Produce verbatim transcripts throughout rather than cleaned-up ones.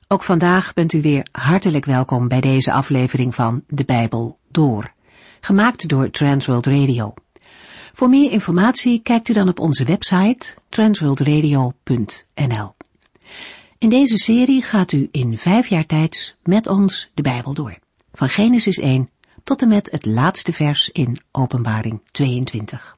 Ook vandaag bent u weer hartelijk welkom bij deze aflevering van De Bijbel Door, gemaakt door Transworld Radio. Voor meer informatie kijkt u dan op onze website transworld radio punt n l. In deze serie gaat u in vijf jaar tijd met ons de Bijbel door, van Genesis één tot en met het laatste vers in Openbaring tweeëntwintig.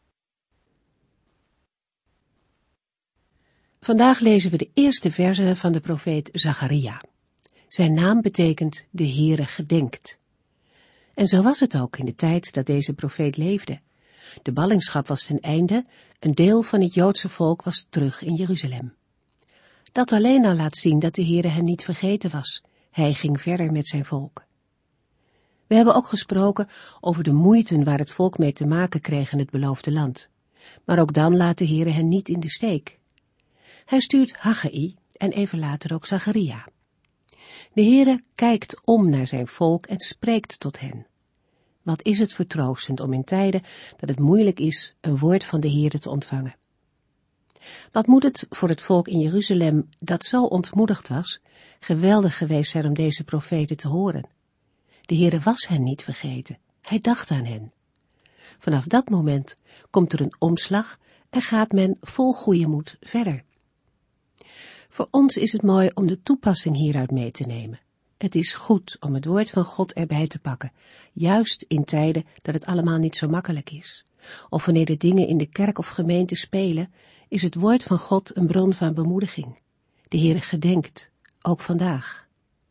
Vandaag lezen we de eerste verzen van de profeet Zacharia. Zijn naam betekent de Heere gedenkt. En zo was het ook in de tijd dat deze profeet leefde. De ballingschap was ten einde, een deel van het Joodse volk was terug in Jeruzalem. Dat alleen al laat zien dat de Heere hen niet vergeten was. Hij ging verder met zijn volk. We hebben ook gesproken over de moeiten waar het volk mee te maken kreeg in het beloofde land. Maar ook dan laat de Heere hen niet in de steek. Hij stuurt Haggai en even later ook Zacharia. De Heere kijkt om naar zijn volk en spreekt tot hen. Wat is het vertroostend om in tijden dat het moeilijk is een woord van de Heere te ontvangen. Wat moet het voor het volk in Jeruzalem, dat zo ontmoedigd was, geweldig geweest zijn om deze profeten te horen. De Heere was hen niet vergeten, hij dacht aan hen. Vanaf dat moment komt er een omslag en gaat men vol goede moed verder. Voor ons is het mooi om de toepassing hieruit mee te nemen. Het is goed om het woord van God erbij te pakken, juist in tijden dat het allemaal niet zo makkelijk is. Of wanneer de dingen in de kerk of gemeente spelen, is het woord van God een bron van bemoediging. De Heere gedenkt, ook vandaag.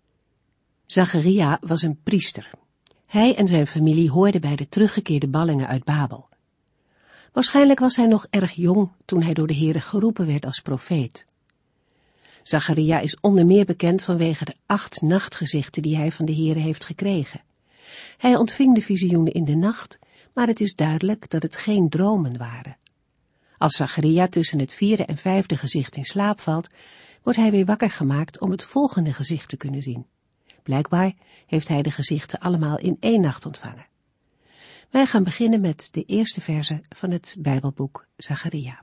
Zacharia was een priester. Hij en zijn familie hoorden bij de teruggekeerde ballingen uit Babel. Waarschijnlijk was hij nog erg jong toen hij door de Heere geroepen werd als profeet. Zacharia is onder meer bekend vanwege de acht nachtgezichten die hij van de Heere heeft gekregen. Hij ontving de visioenen in de nacht, maar het is duidelijk dat het geen dromen waren. Als Zacharia tussen het vierde en vijfde gezicht in slaap valt, wordt hij weer wakker gemaakt om het volgende gezicht te kunnen zien. Blijkbaar heeft hij de gezichten allemaal in één nacht ontvangen. Wij gaan beginnen met de eerste verzen van het Bijbelboek Zacharia.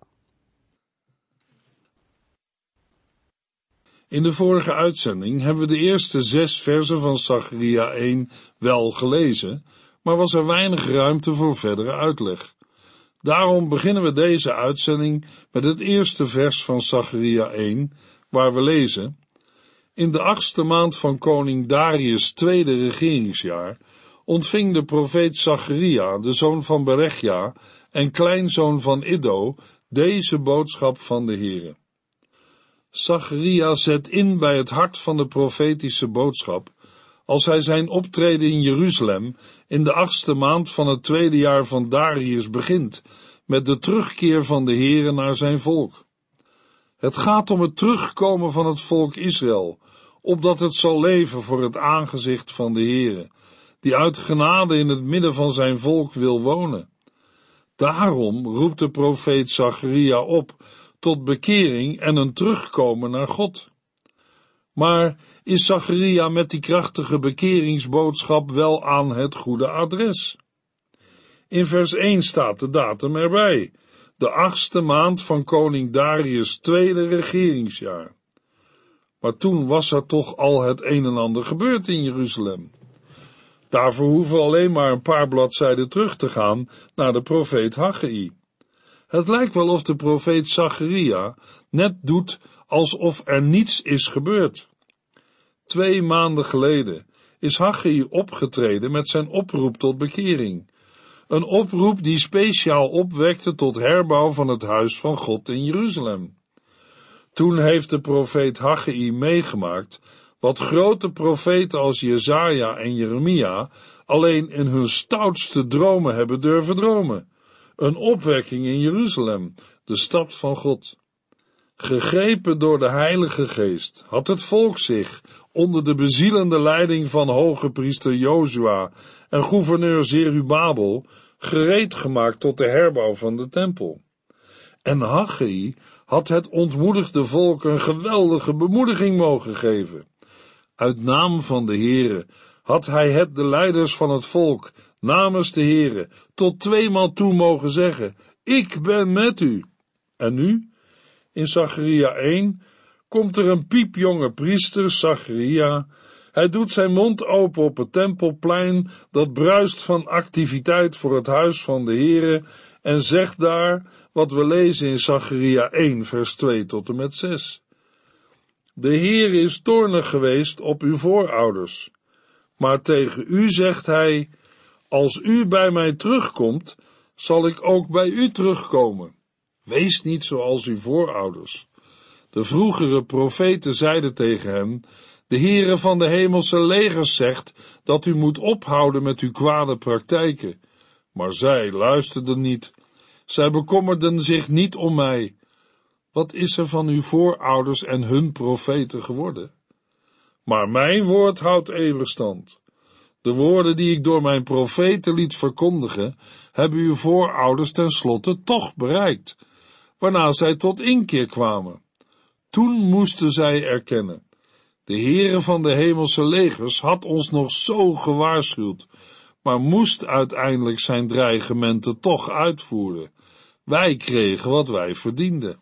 In de vorige uitzending hebben we de eerste zes verzen van Zacharia één wel gelezen, maar was er weinig ruimte voor verdere uitleg. Daarom beginnen we deze uitzending met het eerste vers van Zacharia één, waar we lezen: In de achtste maand van koning Darius' tweede regeringsjaar ontving de profeet Zacharia, de zoon van Berechja en kleinzoon van Iddo, deze boodschap van de Heere. Zacharia zet in bij het hart van de profetische boodschap, als hij zijn optreden in Jeruzalem in de achtste maand van het tweede jaar van Darius begint, met de terugkeer van de Heere naar zijn volk. Het gaat om het terugkomen van het volk Israël, opdat het zal leven voor het aangezicht van de Heere, die uit genade in het midden van zijn volk wil wonen. Daarom roept de profeet Zacharia op tot bekering en een terugkomen naar God. Maar is Zacharia met die krachtige bekeringsboodschap wel aan het goede adres? In vers één staat de datum erbij, de achtste maand van koning Darius' tweede regeringsjaar. Maar toen was er toch al het een en ander gebeurd in Jeruzalem. Daarvoor hoeven we alleen maar een paar bladzijden terug te gaan naar de profeet Haggai. Het lijkt wel of de profeet Zacharia net doet alsof er niets is gebeurd. Twee maanden geleden is Haggai opgetreden met zijn oproep tot bekering. Een oproep die speciaal opwekte tot herbouw van het huis van God in Jeruzalem. Toen heeft de profeet Haggai meegemaakt wat grote profeten als Jesaja en Jeremia alleen in hun stoutste dromen hebben durven dromen. Een opwekking in Jeruzalem, de stad van God. Gegrepen door de Heilige Geest had het volk zich onder de bezielende leiding van hoge priester Jozua en gouverneur Zerubabel gereed gemaakt tot de herbouw van de tempel. En Haggai had het ontmoedigde volk een geweldige bemoediging mogen geven. Uit naam van de Heere had hij het de leiders van het volk namens de Heere tot tweemaal toe mogen zeggen: Ik ben met u. En nu, in Zacharia één, komt er een piepjonge priester, Zacharia. Hij doet zijn mond open op het tempelplein, dat bruist van activiteit voor het huis van de Heere, en zegt daar wat we lezen in Zacharia één, vers twee tot en met zes. De Heere is toornig geweest op uw voorouders, maar tegen u zegt hij, als u bij mij terugkomt, zal ik ook bij u terugkomen. Wees niet zoals uw voorouders. De vroegere profeten zeiden tegen hem, de Heere van de hemelse legers zegt dat u moet ophouden met uw kwade praktijken. Maar zij luisterden niet. Zij bekommerden zich niet om mij. Wat is er van uw voorouders en hun profeten geworden? Maar mijn woord houdt eeuwig stand. De woorden die ik door mijn profeten liet verkondigen, hebben uw voorouders tenslotte toch bereikt, waarna zij tot inkeer kwamen. Toen moesten zij erkennen, de Heere van de hemelse legers had ons nog zo gewaarschuwd, maar moest uiteindelijk zijn dreigementen toch uitvoeren. Wij kregen wat wij verdienden.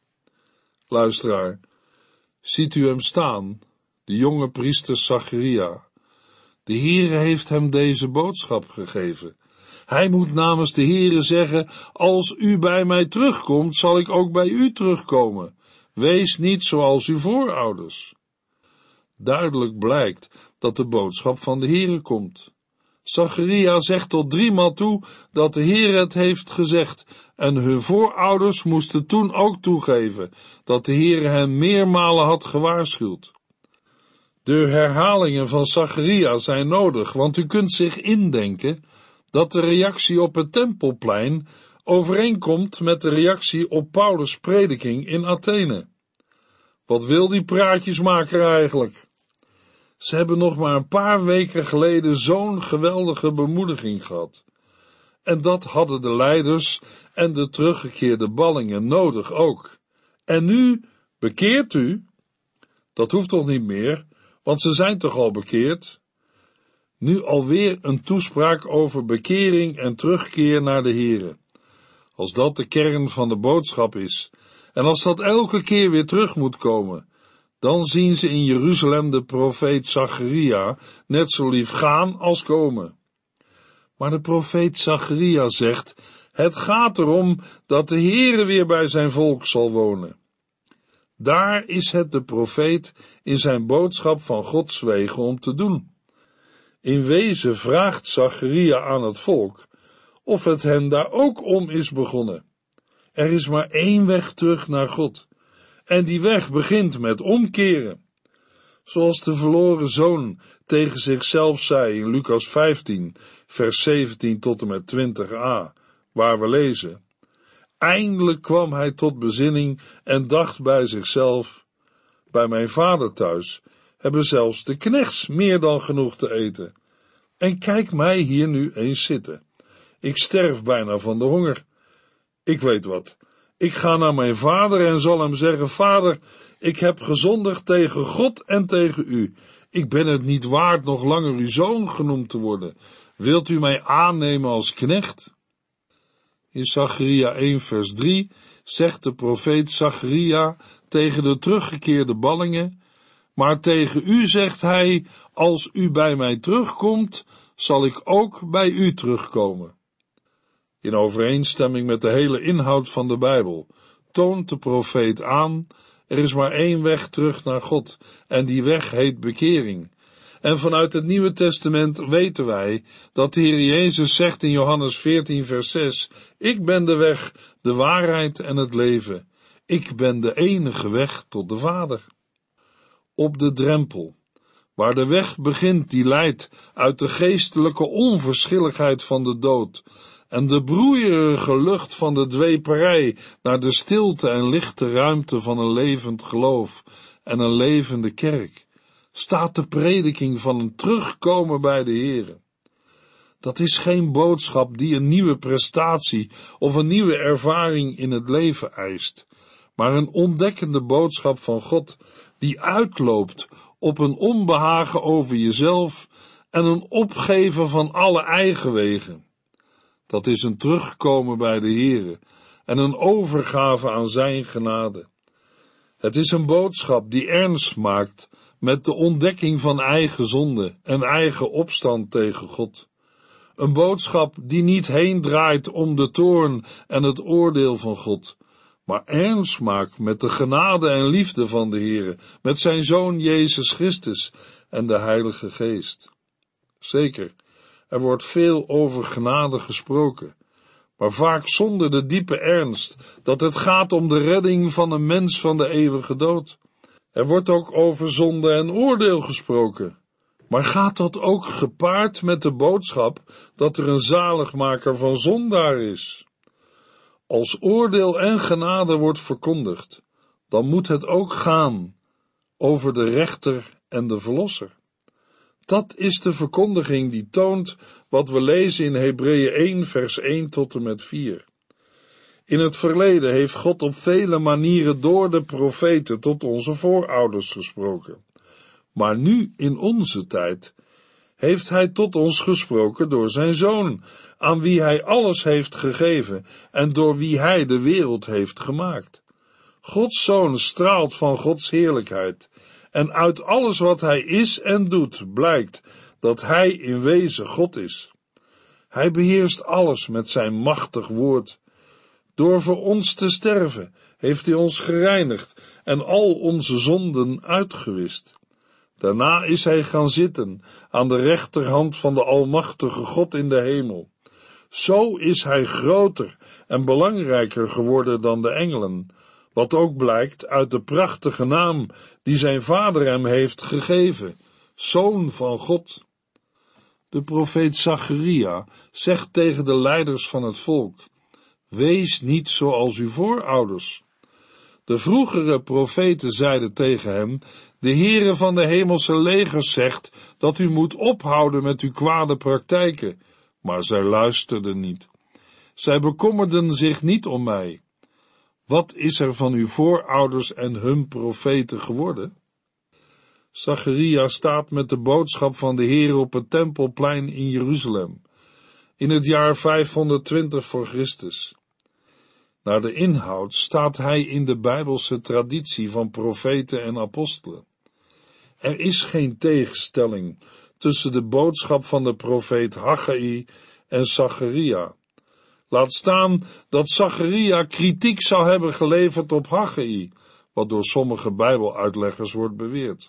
Luisteraar, ziet u hem staan, de jonge priester Zacharia. De Heere heeft hem deze boodschap gegeven. Hij moet namens de Heere zeggen, als u bij mij terugkomt, zal ik ook bij u terugkomen. Wees niet zoals uw voorouders. Duidelijk blijkt dat de boodschap van de Heere komt. Zacharia zegt tot driemaal toe dat de Heere het heeft gezegd, en hun voorouders moesten toen ook toegeven dat de Heere hen meermalen had gewaarschuwd. De herhalingen van Zacharia zijn nodig, want u kunt zich indenken dat de reactie op het tempelplein overeenkomt met de reactie op Paulus' prediking in Athene. Wat wil die praatjesmaker eigenlijk? Ze hebben nog maar een paar weken geleden zo'n geweldige bemoediging gehad. En dat hadden de leiders en de teruggekeerde ballingen nodig ook. En nu, bekeert u? Dat hoeft toch niet meer, want ze zijn toch al bekeerd? Nu alweer een toespraak over bekering en terugkeer naar de Heere. Als dat de kern van de boodschap is, en als dat elke keer weer terug moet komen, dan zien ze in Jeruzalem de profeet Zacharia net zo lief gaan als komen. Maar de profeet Zacharia zegt, het gaat erom dat de Heere weer bij zijn volk zal wonen. Daar is het de profeet in zijn boodschap van Gods wegen om te doen. In wezen vraagt Zacharia aan het volk of het hen daar ook om is begonnen. Er is maar één weg terug naar God, en die weg begint met omkeren. Zoals de verloren zoon tegen zichzelf zei in Lucas vijftien, vers zeventien tot en met twintig a, waar we lezen, eindelijk kwam hij tot bezinning en dacht bij zichzelf, bij mijn vader thuis hebben zelfs de knechts meer dan genoeg te eten. En kijk mij hier nu eens zitten. Ik sterf bijna van de honger. Ik weet wat. Ik ga naar mijn vader en zal hem zeggen, vader, ik heb gezondigd tegen God en tegen u. Ik ben het niet waard nog langer uw zoon genoemd te worden. Wilt u mij aannemen als knecht? In Zacharia één vers drie zegt de profeet Zacharia tegen de teruggekeerde ballingen, maar tegen u zegt hij, als u bij mij terugkomt, zal ik ook bij u terugkomen. In overeenstemming met de hele inhoud van de Bijbel toont de profeet aan, er is maar één weg terug naar God, en die weg heet bekering. En vanuit het Nieuwe Testament weten wij dat de Heer Jezus zegt in Johannes veertien vers zes, ik ben de weg, de waarheid en het leven. Ik ben de enige weg tot de Vader. Op de drempel, waar de weg begint die leidt uit de geestelijke onverschilligheid van de dood en de broeierige lucht van de dweperij naar de stilte en lichte ruimte van een levend geloof en een levende kerk, staat de prediking van een terugkomen bij de Heere. Dat is geen boodschap die een nieuwe prestatie of een nieuwe ervaring in het leven eist, maar een ontdekkende boodschap van God die uitloopt op een onbehagen over jezelf en een opgeven van alle eigen wegen. Dat is een terugkomen bij de Heere en een overgave aan zijn genade. Het is een boodschap die ernst maakt met de ontdekking van eigen zonde en eigen opstand tegen God. Een boodschap die niet heen draait om de toorn en het oordeel van God, maar ernst maakt met de genade en liefde van de Heere, met zijn Zoon Jezus Christus en de Heilige Geest. Zeker, er wordt veel over genade gesproken, maar vaak zonder de diepe ernst dat het gaat om de redding van een mens van de eeuwige dood. Er wordt ook over zonde en oordeel gesproken, maar gaat dat ook gepaard met de boodschap dat er een zaligmaker van zondaar is? Als oordeel en genade wordt verkondigd, dan moet het ook gaan over de rechter en de verlosser. Dat is de verkondiging die toont wat we lezen in Hebreeën één vers één tot en met vier. In het verleden heeft God op vele manieren door de profeten tot onze voorouders gesproken. Maar nu, in onze tijd, heeft hij tot ons gesproken door zijn Zoon, aan wie hij alles heeft gegeven en door wie hij de wereld heeft gemaakt. Gods Zoon straalt van Gods heerlijkheid, en uit alles wat hij is en doet, blijkt dat hij in wezen God is. Hij beheerst alles met zijn machtig woord. Door voor ons te sterven, heeft hij ons gereinigd en al onze zonden uitgewist. Daarna is hij gaan zitten aan de rechterhand van de Almachtige God in de hemel. Zo is hij groter en belangrijker geworden dan de engelen, wat ook blijkt uit de prachtige naam die zijn vader hem heeft gegeven, Zoon van God. De profeet Zacharia zegt tegen de leiders van het volk: wees niet zoals uw voorouders. De vroegere profeten zeiden tegen hem: de Heere van de hemelse legers zegt dat u moet ophouden met uw kwade praktijken, maar zij luisterden niet. Zij bekommerden zich niet om mij. Wat is er van uw voorouders en hun profeten geworden? Zacharia staat met de boodschap van de Heere op het Tempelplein in Jeruzalem, in het jaar vijfhonderdtwintig voor Christus. Naar de inhoud staat hij in de Bijbelse traditie van profeten en apostelen. Er is geen tegenstelling tussen de boodschap van de profeet Haggai en Zacharia. Laat staan dat Zacharia kritiek zou hebben geleverd op Haggai, wat door sommige Bijbeluitleggers wordt beweerd.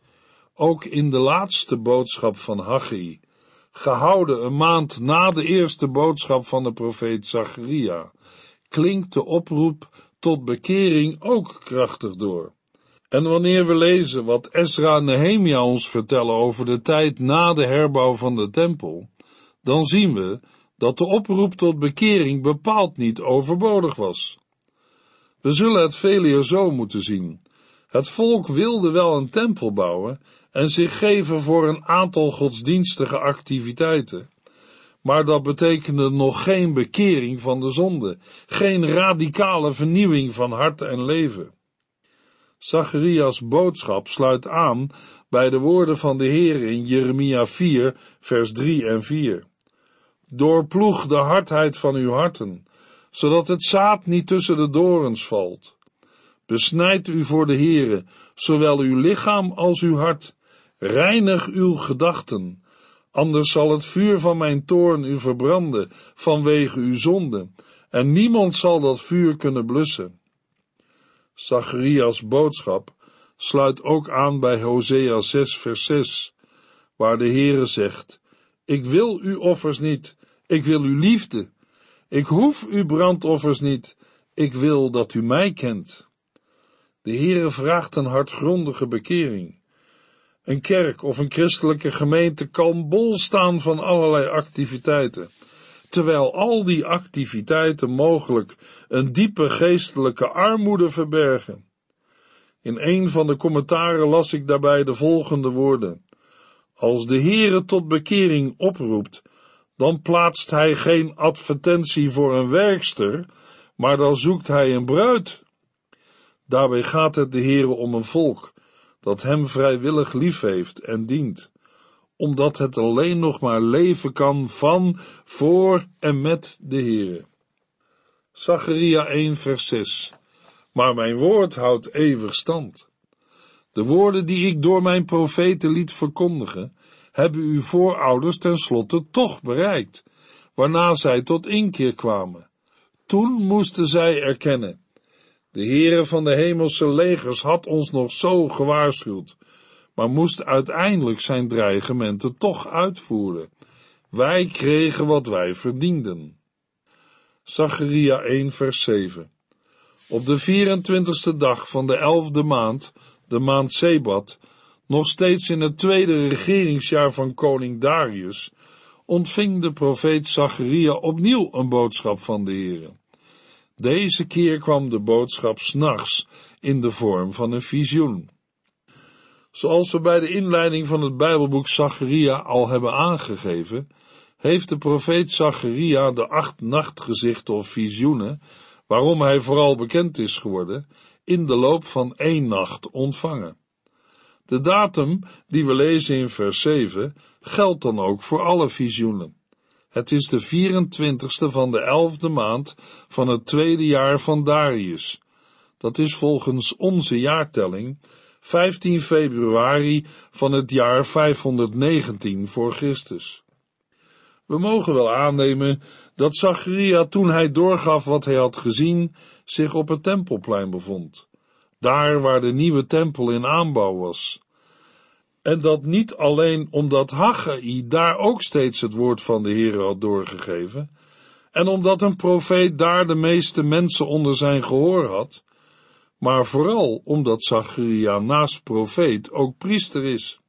Ook in de laatste boodschap van Haggai, gehouden een maand na de eerste boodschap van de profeet Zacharia, klinkt de oproep tot bekering ook krachtig door. En wanneer we lezen wat Ezra en Nehemia ons vertellen over de tijd na de herbouw van de tempel, dan zien we dat de oproep tot bekering bepaald niet overbodig was. We zullen het veel eer zo moeten zien. Het volk wilde wel een tempel bouwen en zich geven voor een aantal godsdienstige activiteiten, maar dat betekende nog geen bekering van de zonde, geen radicale vernieuwing van hart en leven. Zacharias boodschap sluit aan bij de woorden van de Heer in Jeremia vier, vers drie en vier. Doorploeg de hardheid van uw harten, zodat het zaad niet tussen de dorens valt. Besnijd u voor de Heere, zowel uw lichaam als uw hart. Reinig uw gedachten, anders zal het vuur van mijn toorn u verbranden vanwege uw zonde, en niemand zal dat vuur kunnen blussen. Zacharias boodschap sluit ook aan bij Hosea zes vers zes, waar de Heere zegt: ik wil uw offers niet, ik wil uw liefde. Ik hoef uw brandoffers niet, ik wil dat u mij kent. De Heere vraagt een hartgrondige bekering. Een kerk of een christelijke gemeente kan bol staan van allerlei activiteiten, terwijl al die activiteiten mogelijk een diepe geestelijke armoede verbergen. In een van de commentaren las ik daarbij de volgende woorden: als de Heere tot bekering oproept, dan plaatst hij geen advertentie voor een werkster, maar dan zoekt hij een bruid. Daarbij gaat het de Heere om een volk dat hem vrijwillig lief heeft en dient, omdat het alleen nog maar leven kan van, voor en met de Heere. Zacharia één vers zes. maar mijn woord houdt eeuwig stand. De woorden die ik door mijn profeten liet verkondigen, hebben uw voorouders tenslotte toch bereikt, waarna zij tot inkeer kwamen. Toen moesten zij erkennen: de Heere van de hemelse legers had ons nog zo gewaarschuwd, maar moest uiteindelijk zijn dreigementen toch uitvoeren. Wij kregen wat wij verdienden. Zacharia één vers zeven. Op de vierentwintigste dag van de elfde maand, de maand Sebat, nog steeds in het tweede regeringsjaar van koning Darius, ontving de profeet Zacharia opnieuw een boodschap van de Heere. Deze keer kwam de boodschap 's nachts in de vorm van een visioen. Zoals we bij de inleiding van het Bijbelboek Zacharia al hebben aangegeven, heeft de profeet Zacharia de acht nachtgezichten of visioenen, waarom hij vooral bekend is geworden, in de loop van één nacht ontvangen. De datum die we lezen in vers zeven geldt dan ook voor alle visioenen. Het is de vierentwintigste van de elfde maand van het tweede jaar van Darius. Dat is volgens onze jaartelling vijftien februari van het jaar vijfhonderdnegentien voor Christus. We mogen wel aannemen dat Zacharia, toen hij doorgaf wat hij had gezien, zich op het tempelplein bevond, daar waar de nieuwe tempel in aanbouw was. En dat niet alleen omdat Haggai daar ook steeds het woord van de Heere had doorgegeven, en omdat een profeet daar de meeste mensen onder zijn gehoor had, maar vooral omdat Zacharia naast profeet ook priester is.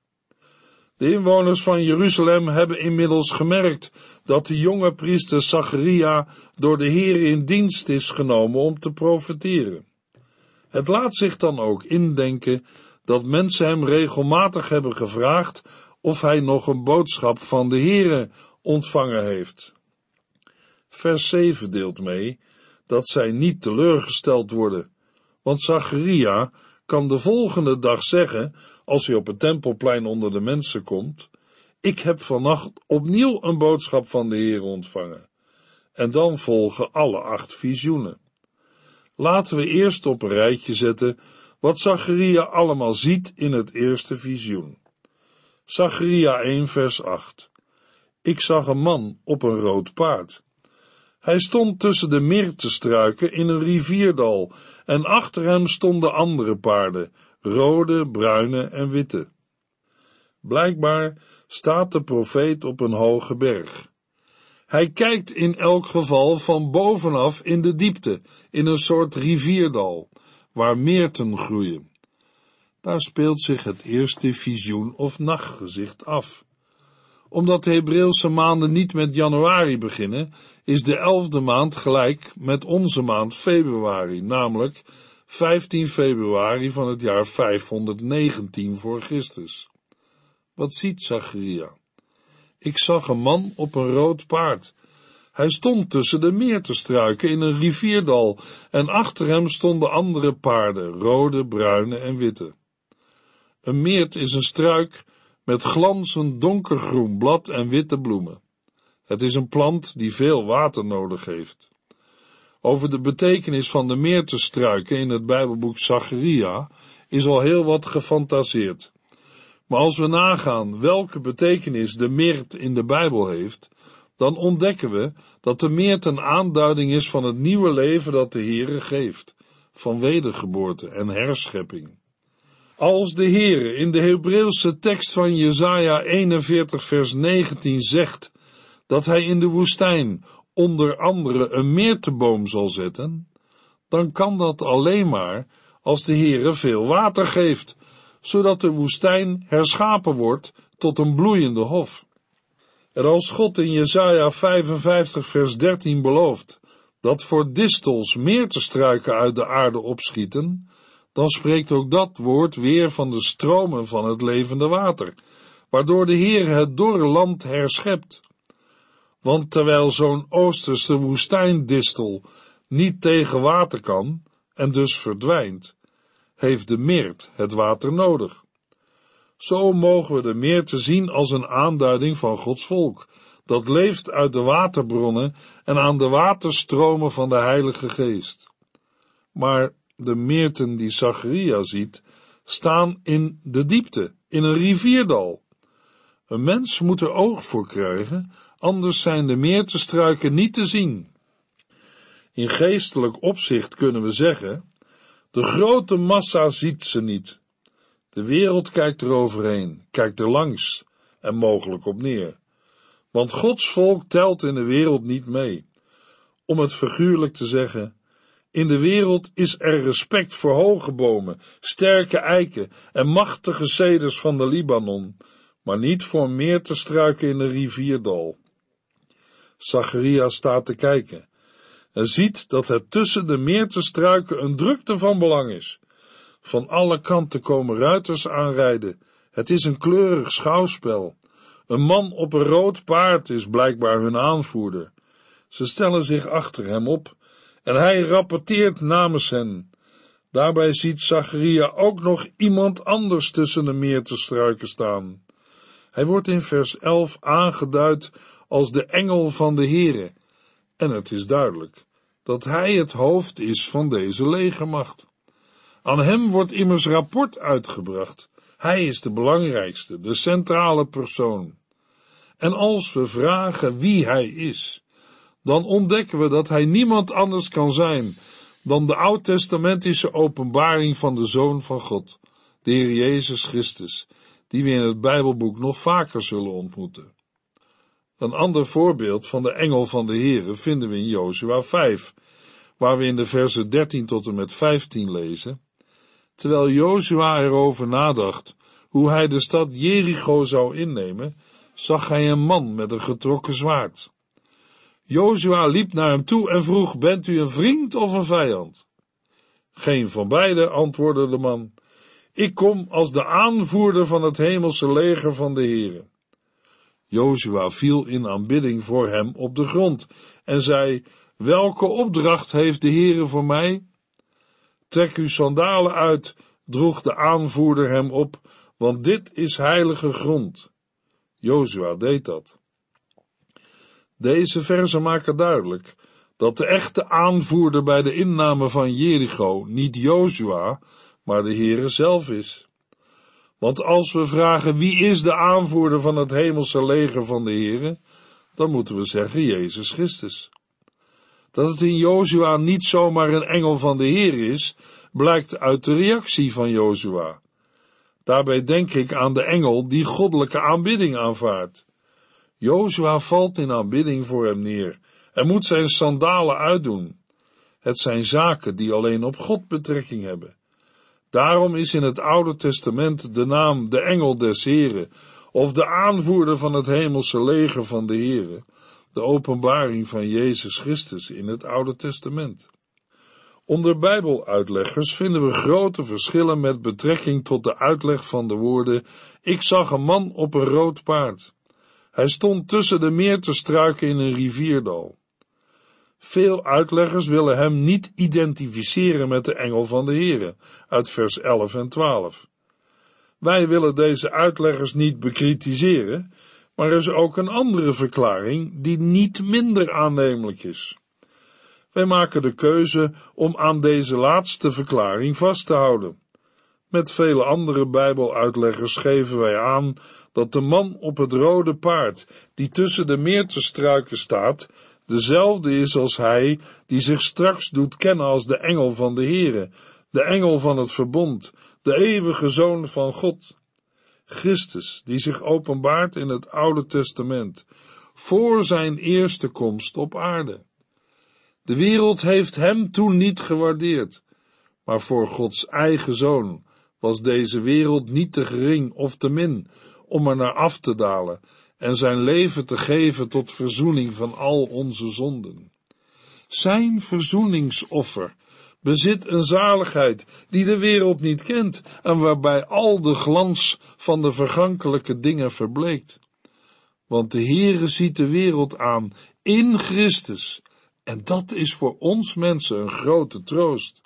De inwoners van Jeruzalem hebben inmiddels gemerkt dat de jonge priester Zacharia door de Heere in dienst is genomen om te profeteren. Het laat zich dan ook indenken dat mensen hem regelmatig hebben gevraagd of hij nog een boodschap van de Heere ontvangen heeft. Vers zeven deelt mee dat zij niet teleurgesteld worden, want Zacharia kan de volgende dag zeggen, als hij op het tempelplein onder de mensen komt: ik heb vannacht opnieuw een boodschap van de Heere ontvangen. En dan volgen alle acht visioenen. Laten we eerst op een rijtje zetten wat Zacharia allemaal ziet in het eerste visioen. Zacharia één vers acht. Ik zag een man op een rood paard. Hij stond tussen de myrtestruiken in een rivierdal, en achter hem stonden andere paarden, rode, bruine en witte. Blijkbaar staat de profeet op een hoge berg. Hij kijkt in elk geval van bovenaf in de diepte, in een soort rivierdal, waar meerten groeien. Daar speelt zich het eerste visioen of nachtgezicht af. Omdat de Hebreeuwse maanden niet met januari beginnen, is de elfde maand gelijk met onze maand februari, namelijk vijftien februari van het jaar vijfhonderdnegentien voor Christus. Wat ziet Zacharia? Ik zag een man op een rood paard. Hij stond tussen de myrtestruiken in een rivierdal, en achter hem stonden andere paarden, rode, bruine en witte. Een meert is een struik met glanzend donkergroen blad en witte bloemen. Het is een plant die veel water nodig heeft. Over de betekenis van de meertestruiken in het Bijbelboek Zacharia is al heel wat gefantaseerd. Maar als we nagaan welke betekenis de meert in de Bijbel heeft, dan ontdekken we dat de meert een aanduiding is van het nieuwe leven dat de Heere geeft, van wedergeboorte en herschepping. Als de Heere in de Hebreeuwse tekst van Jesaja eenenveertig vers negentien zegt dat hij in de woestijn onder andere een meerteboom zal zetten, dan kan dat alleen maar als de Heere veel water geeft, zodat de woestijn herschapen wordt tot een bloeiende hof. En als God in Jesaja vijfenvijftig vers dertien belooft dat voor distels meertestruiken uit de aarde opschieten, dan spreekt ook dat woord weer van de stromen van het levende water, waardoor de Heer het dorre land herschept. Want terwijl zo'n oosterse woestijndistel niet tegen water kan en dus verdwijnt, heeft de meert het water nodig. Zo mogen we de meerte zien als een aanduiding van Gods volk, dat leeft uit de waterbronnen en aan de waterstromen van de Heilige Geest. Maar de meerten die Zacharia ziet, staan in de diepte, in een rivierdal. Een mens moet er oog voor krijgen, anders zijn de meertenstruiken niet te zien. In geestelijk opzicht kunnen we zeggen, de grote massa ziet ze niet. De wereld kijkt er overheen, kijkt er langs en mogelijk op neer. Want Gods volk telt in de wereld niet mee. Om het figuurlijk te zeggen, in de wereld is er respect voor hoge bomen, sterke eiken en machtige ceders van de Libanon, maar niet voor meertenstruiken in de rivierdal. Zacharia staat te kijken en ziet dat het tussen de meertenstruiken een drukte van belang is. Van alle kanten komen ruiters aanrijden. Het is een kleurig schouwspel. Een man op een rood paard is blijkbaar hun aanvoerder. Ze stellen zich achter hem op en hij rapporteert namens hen. Daarbij ziet Zacharia ook nog iemand anders tussen de meertenstruiken staan. Hij wordt in vers elf aangeduid als de engel van de Heere, en het is duidelijk dat hij het hoofd is van deze legermacht. Aan hem wordt immers rapport uitgebracht. Hij is de belangrijkste, de centrale persoon. En als we vragen wie hij is, dan ontdekken we dat hij niemand anders kan zijn dan de oud-testamentische openbaring van de Zoon van God, de Heer Jezus Christus, die we in het Bijbelboek nog vaker zullen ontmoeten. Een ander voorbeeld van de engel van de Heere vinden we in Jozua vijf, waar we in de versen dertien tot en met vijftien lezen. Terwijl Jozua erover nadacht hoe hij de stad Jericho zou innemen, zag hij een man met een getrokken zwaard. Jozua liep naar hem toe en vroeg, bent u een vriend of een vijand? Geen van beide, antwoordde de man. Ik kom als de aanvoerder van het hemelse leger van de Heere. Jozua viel in aanbidding voor hem op de grond en zei, welke opdracht heeft de Heere voor mij? Trek uw sandalen uit, droeg de aanvoerder hem op, want dit is heilige grond. Jozua deed dat. Deze verzen maken duidelijk dat de echte aanvoerder bij de inname van Jericho niet Jozua, maar de Heere zelf is. Want als we vragen wie is de aanvoerder van het hemelse leger van de Heere, dan moeten we zeggen Jezus Christus. Dat het in Jozua niet zomaar een engel van de Heer is, blijkt uit de reactie van Jozua. Daarbij denk ik aan de engel die goddelijke aanbidding aanvaardt. Jozua valt in aanbidding voor hem neer en moet zijn sandalen uitdoen. Het zijn zaken die alleen op God betrekking hebben. Daarom is in het Oude Testament de naam de engel des Heren, of de aanvoerder van het hemelse leger van de Heren, de openbaring van Jezus Christus in het Oude Testament. Onder Bijbeluitleggers vinden we grote verschillen met betrekking tot de uitleg van de woorden, ik zag een man op een rood paard. Hij stond tussen de meertenstruiken in een rivierdal. Veel uitleggers willen hem niet identificeren met de engel van de Heere, uit vers elf en twaalf. Wij willen deze uitleggers niet bekritiseren, maar er is ook een andere verklaring die niet minder aannemelijk is. Wij maken de keuze om aan deze laatste verklaring vast te houden. Met vele andere Bijbeluitleggers geven wij aan dat de man op het rode paard, die tussen de meertenstruiken staat, dezelfde is als hij, die zich straks doet kennen als de engel van de Heere, de engel van het verbond, de eeuwige Zoon van God. Christus, die zich openbaart in het Oude Testament, voor zijn eerste komst op aarde. De wereld heeft hem toen niet gewaardeerd, maar voor Gods eigen Zoon was deze wereld niet te gering of te min om er naar af te dalen en zijn leven te geven tot verzoening van al onze zonden. Zijn verzoeningsoffer bezit een zaligheid die de wereld niet kent en waarbij al de glans van de vergankelijke dingen verbleekt. Want de Heere ziet de wereld aan in Christus en dat is voor ons mensen een grote troost.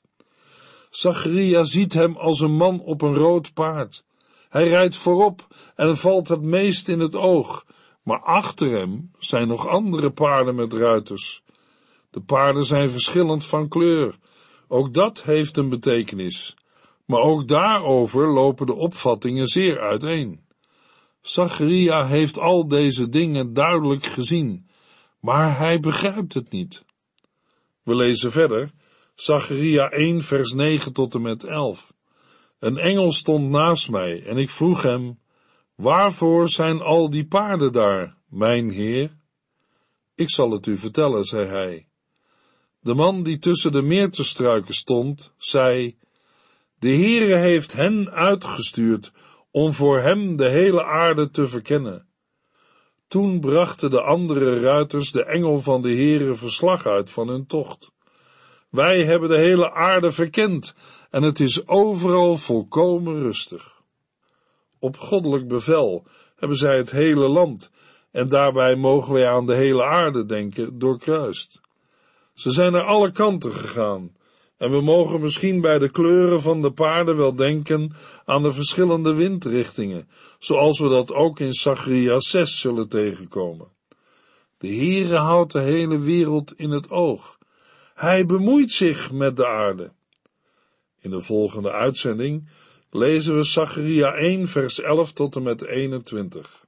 Zacharia ziet hem als een man op een rood paard. Hij rijdt voorop en valt het meest in het oog, maar achter hem zijn nog andere paarden met ruiters. De paarden zijn verschillend van kleur. Ook dat heeft een betekenis, maar ook daarover lopen de opvattingen zeer uiteen. Zacharia heeft al deze dingen duidelijk gezien, maar hij begrijpt het niet. We lezen verder, Zacharia één vers negen tot en met elf. Een engel stond naast mij en ik vroeg hem, waarvoor zijn al die paarden daar, mijn heer? Ik zal het u vertellen, zei hij. De man die tussen de meertestruiken stond, zei, de Heere heeft hen uitgestuurd om voor hem de hele aarde te verkennen. Toen brachten de andere ruiters de engel van de Heere verslag uit van hun tocht. Wij hebben de hele aarde verkend en het is overal volkomen rustig. Op goddelijk bevel hebben zij het hele land, en daarbij mogen wij aan de hele aarde denken, doorkruist. Ze zijn naar alle kanten gegaan, en we mogen misschien bij de kleuren van de paarden wel denken aan de verschillende windrichtingen, zoals we dat ook in Zacharia zes zullen tegenkomen. De Heere houdt de hele wereld in het oog. Hij bemoeit zich met de aarde. In de volgende uitzending lezen we Zacharia één vers elf tot en met eenentwintig.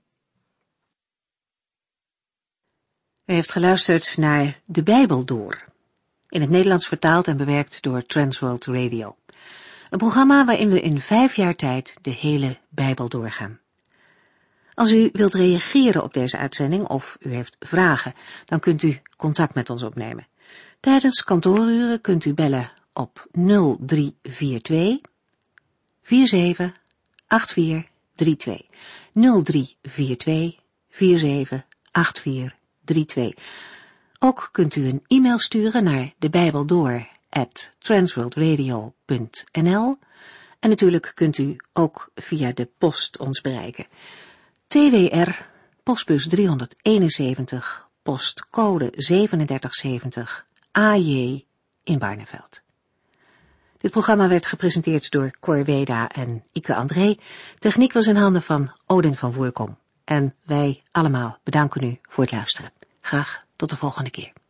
U heeft geluisterd naar De Bijbel Door, in het Nederlands vertaald en bewerkt door Transworld Radio. Een programma waarin we in vijf jaar tijd de hele Bijbel doorgaan. Als u wilt reageren op deze uitzending of u heeft vragen, dan kunt u contact met ons opnemen. Tijdens kantooruren kunt u bellen op nul drie vier twee, vier zeven acht vier drie twee. nul drie vier twee, vier zeven acht vier drie twee. Ook kunt u een e-mail sturen naar debijbeldoor at transworldradio punt n l en natuurlijk kunt u ook via de post ons bereiken. T W R, postbus driehonderdeenenzeventig, postcode drieënzeventig zeventig, A J in Barneveld. Dit programma werd gepresenteerd door Cor Weda en Ike André. Techniek was in handen van Odin van Voerkom. En wij allemaal bedanken u voor het luisteren. Graag tot de volgende keer.